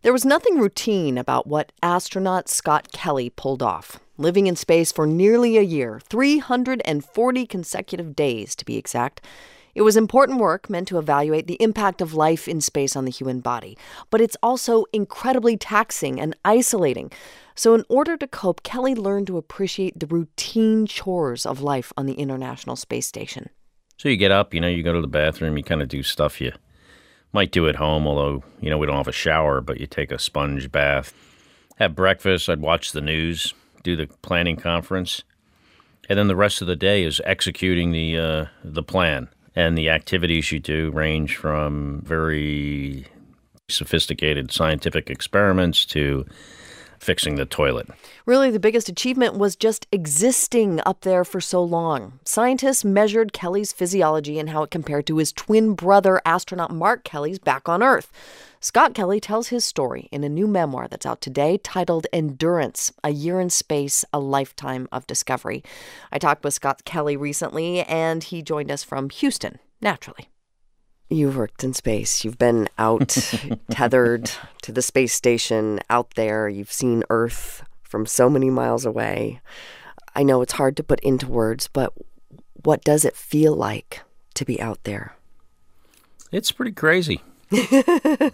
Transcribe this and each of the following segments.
There was nothing routine about what astronaut Scott Kelly pulled off, living in space for nearly a year, 340 consecutive days to be exact. It was important work meant to evaluate the impact of life in space on the human body. But it's also incredibly taxing and isolating. So in order to cope, Kelly learned to appreciate the routine chores of life on the International Space Station. So you get up, you go to the bathroom, you kind of do stuff you might do at home, although, we don't have a shower, but you take a sponge bath, have breakfast, I'd watch the news, do the planning conference, and then the rest of the day is executing the plan. And the activities you do range from very sophisticated scientific experiments to fixing the toilet. Really, the biggest achievement was just existing up there for so long. Scientists measured Kelly's physiology and how it compared to his twin brother, astronaut Mark Kelly's back on Earth. Scott Kelly tells his story in a new memoir that's out today titled Endurance, A Year in Space, A Lifetime of Discovery. I talked with Scott Kelly recently, and he joined us from Houston, naturally. You've worked in space. You've been out, tethered to the space station, out there. You've seen Earth from so many miles away. I know it's hard to put into words, but what does it feel like to be out there? It's pretty crazy. Yeah,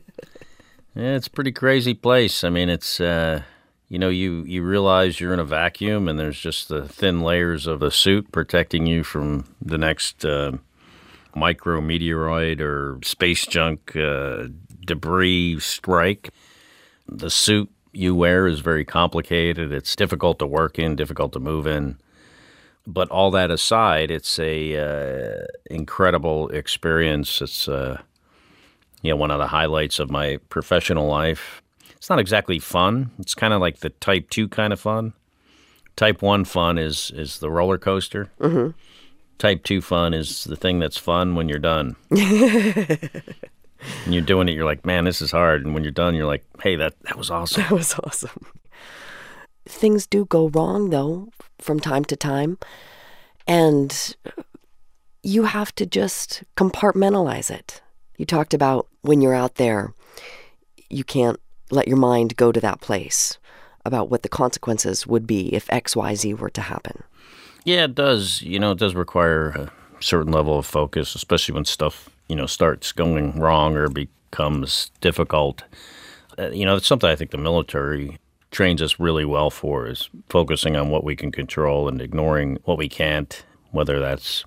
it's a pretty crazy place. I mean, it's, you realize you're in a vacuum and there's just the thin layers of a suit protecting you from the next micrometeoroid or space junk debris strike. The suit you wear is very complicated. It's difficult to work in, difficult to move in. But all that aside, it's a incredible experience. It's one of the highlights of my professional life. It's not exactly fun. It's kind of like the Type 2 kind of fun. Type 1 fun is the roller coaster. Mm-hmm. Type 2 fun is the thing that's fun when you're done. And you're doing it, you're like, man, this is hard. And when you're done, you're like, hey, that was awesome. That was awesome. Things do go wrong, though, from time to time. And you have to just compartmentalize it. You talked about when you're out there, you can't let your mind go to that place about what the consequences would be if X, Y, Z were to happen. Yeah, it does. It does require a certain level of focus, especially when stuff, starts going wrong or becomes difficult. It's something I think the military trains us really well for, is focusing on what we can control and ignoring what we can't, whether that's,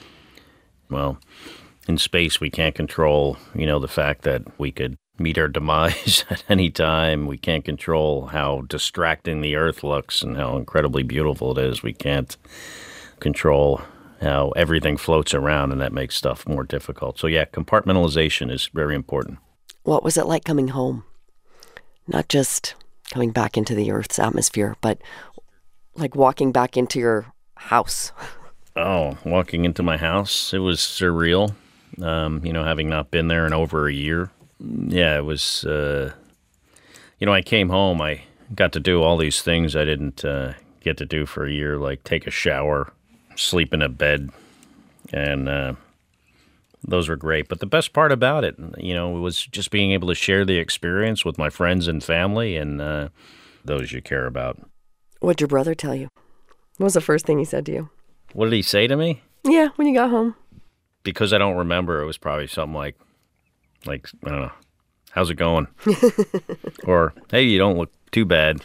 in space, we can't control, the fact that we could meet our demise at any time. We can't control how distracting the Earth looks and how incredibly beautiful it is. We can't control how everything floats around, and that makes stuff more difficult. So, yeah, compartmentalization is very important. What was it like coming home? Not just coming back into the Earth's atmosphere, but like walking back into your house. Oh, walking into my house, it was surreal. Having not been there in over a year. Yeah, it was, I came home, I got to do all these things I didn't get to do for a year, like take a shower, sleep in a bed, and those were great. But the best part about it, was just being able to share the experience with my friends and family and those you care about. What'd your brother tell you? What was the first thing he said to you? What did he say to me? Yeah, when you got home. Because I don't remember, it was probably something like, I don't know, how's it going? Or, hey, you don't look too bad.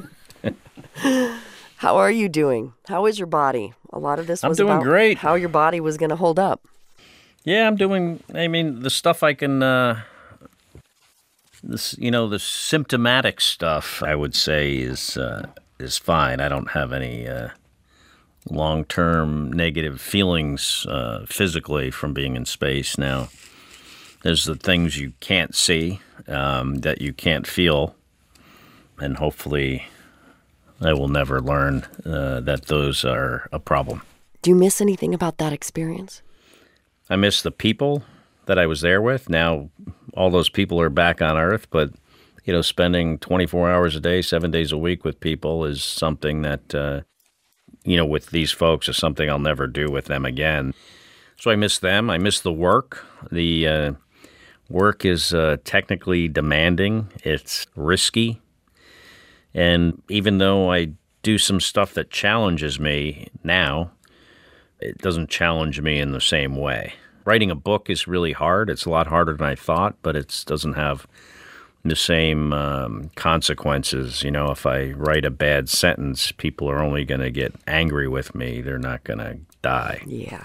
How are you doing? How is your body? A lot of this was about great. How your body was going to hold up. Yeah, I'm doing, the stuff I can, the symptomatic stuff, I would say, is fine. I don't have any long-term negative feelings physically from being in space. Now, there's the things you can't see, that you can't feel, and hopefully I will never learn that those are a problem. Do you miss anything about that experience? I miss the people that I was there with. Now, all those people are back on Earth, but, spending 24 hours a day, 7 days a week with people is something that, with these folks is something I'll never do with them again. So I miss them. I miss the work, the Work is technically demanding. It's risky. And even though I do some stuff that challenges me now, it doesn't challenge me in the same way. Writing a book is really hard. It's a lot harder than I thought, but it doesn't have the same consequences. You know, if I write a bad sentence, people are only going to get angry with me. They're not going to die. Yeah.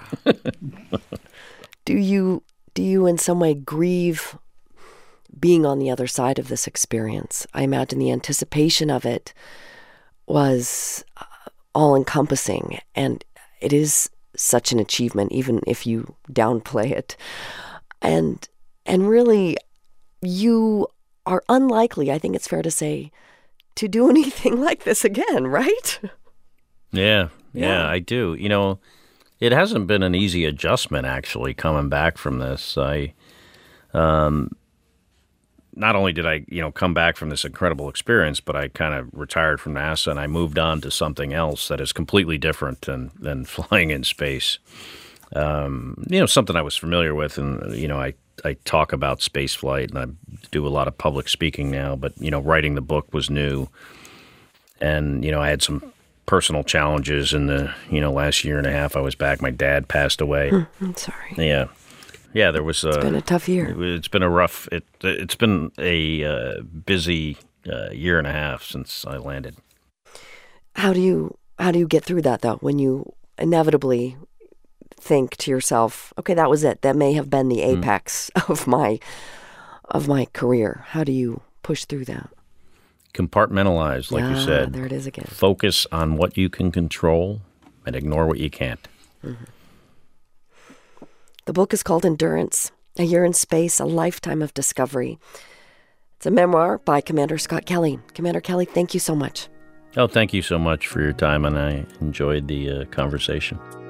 Do you in some way grieve being on the other side of this experience? I imagine the anticipation of it was all-encompassing, and it is such an achievement, even if you downplay it. And really, you are unlikely, I think it's fair to say, to do anything like this again, right? Yeah, I do. You know, it hasn't been an easy adjustment, actually, coming back from this. Not only did I, come back from this incredible experience, but I kind of retired from NASA and I moved on to something else that is completely different than flying in space. Something I was familiar with, and, I talk about space flight and I do a lot of public speaking now, but, writing the book was new. And, I had some personal challenges in the, last year and a half I was back. My dad passed away. I'm sorry. Yeah. Yeah, there was. It's been a tough year. It's been a rough. It's been a busy year and a half since I landed. How do you get through that though? When you inevitably think to yourself, "Okay, that was it. That may have been the apex of my career." How do you push through that? Compartmentalize, like you said. There it is again. Focus on what you can control and ignore what you can't. Mm-hmm. The book is called Endurance, A Year in Space, A Lifetime of Discovery. It's a memoir by Commander Scott Kelly. Commander Kelly, thank you so much. Oh, thank you so much for your time, and I enjoyed the conversation.